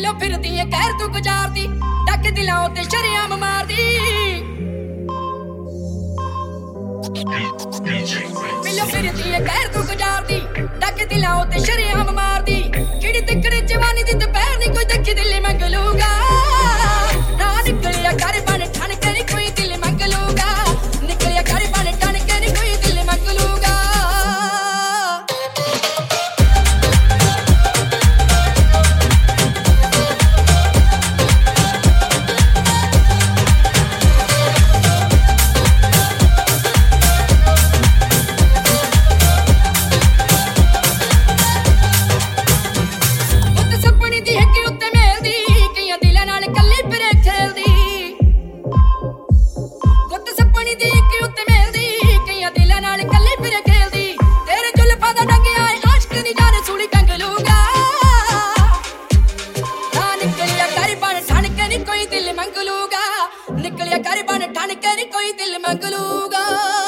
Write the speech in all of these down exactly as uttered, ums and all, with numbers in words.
मिलो फिरदी है कहर तू गुजारदी डक दिलां ते शरेआम मारदी मिलो फिरदी है कहर तू गुजारदी डक दिलां ते शरेआम मारदी किड़ी तिकड़ी जवानी दी दोपहर नी कोई देखी दिल मंगलूगा ना निकलिया कर बन ठन के नी कोई दिल मंगलूगा निकलिया कर बन ठन के नी कोई दिल मंगलूगा निकलिया कर बन ठन के नी कोई दिल मंगलूगा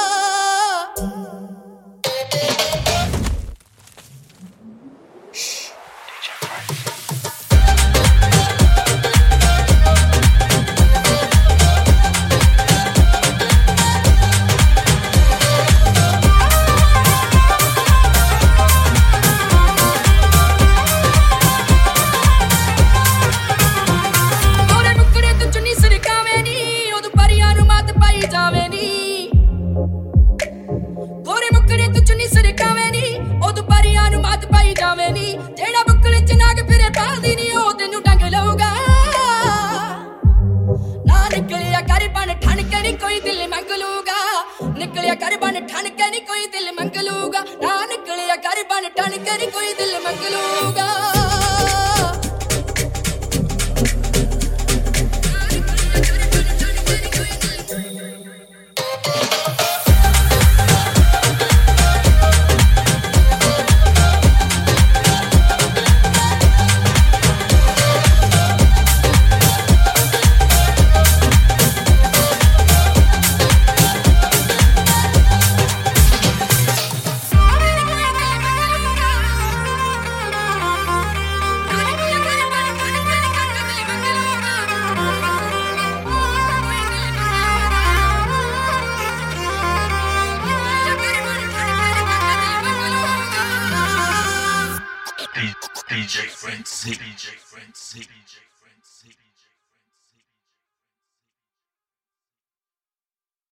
जेड़ा बुकले च नाग फिरे पालदी नी ओ तेनू डंग लऊगा ना निकलिया कर बन ठन के नी कोई दिल मंगलूगा निकलिया कर बन ठन के नी कोई दिल मंगलूगा ना निकलिया कर बन ठन के नी कोई दिल मंगलूगा D J Frenzy, D J Frenzy, D J